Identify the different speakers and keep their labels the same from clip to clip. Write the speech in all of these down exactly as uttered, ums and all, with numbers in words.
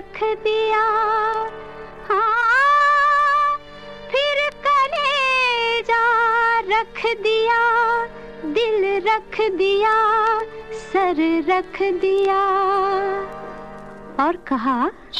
Speaker 1: रख दिया, हाँ फिर कलेजा रख दिया, दिल रख दिया, सर रख दिया। और कहा,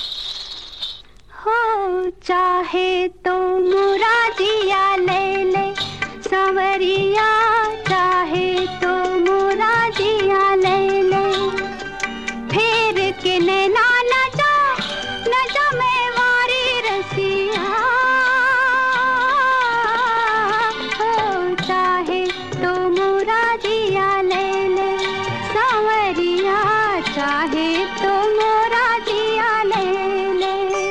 Speaker 1: हो चाहे तो मुरादिया ले ले सांवरिया, चाहे तो मुरादिया ले ले, फेर के नैना न जा न जा मैं वारी रसिया, हो चाहे तो मुरादिया ले ले सांवरिया, चाहे तो मुरादिया ले ले।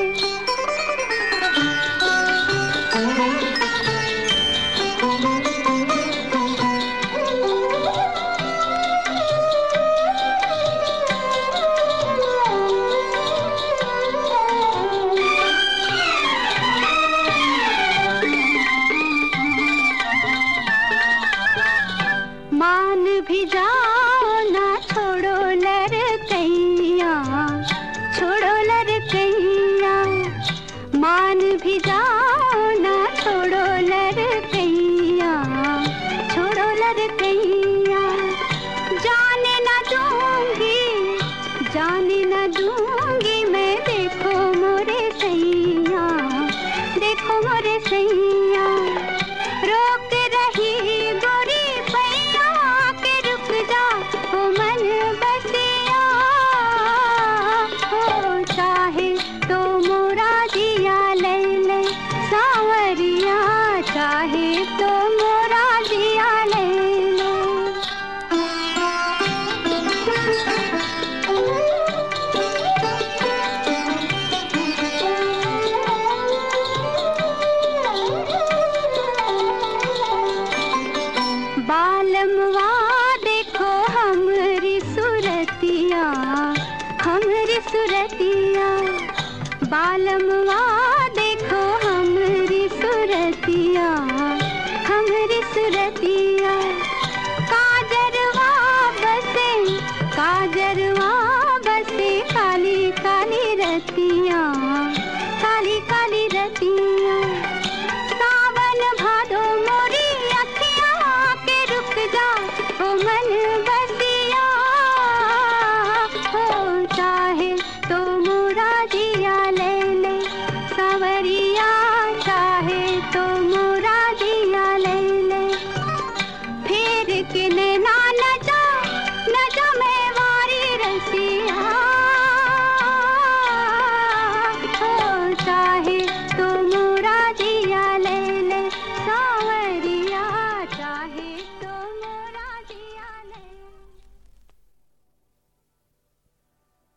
Speaker 1: मान भी जाओ ना छोड़ो लड़कैया, छोड़ो लड़कैया, मान भी जाओ ना छोड़ो लड़कैया, छोड़ो लड़कैया, जाने ना दूंगी, जाने ना दूंगी मैं, देखो मोरे सैया, देखो मोरे सैया, रोक रही गोरी पैया के रुक जा ओ मन बसिया, हो चाहे तो मुरादिया ले ले सांवरिया, चाहे तो मुरादिया ले ले। बालमवा देखो हमरी सुरतिया, हमरी सुरतिया, बालमवा देखो हमरी सुरतिया, हमरी सुरतिया।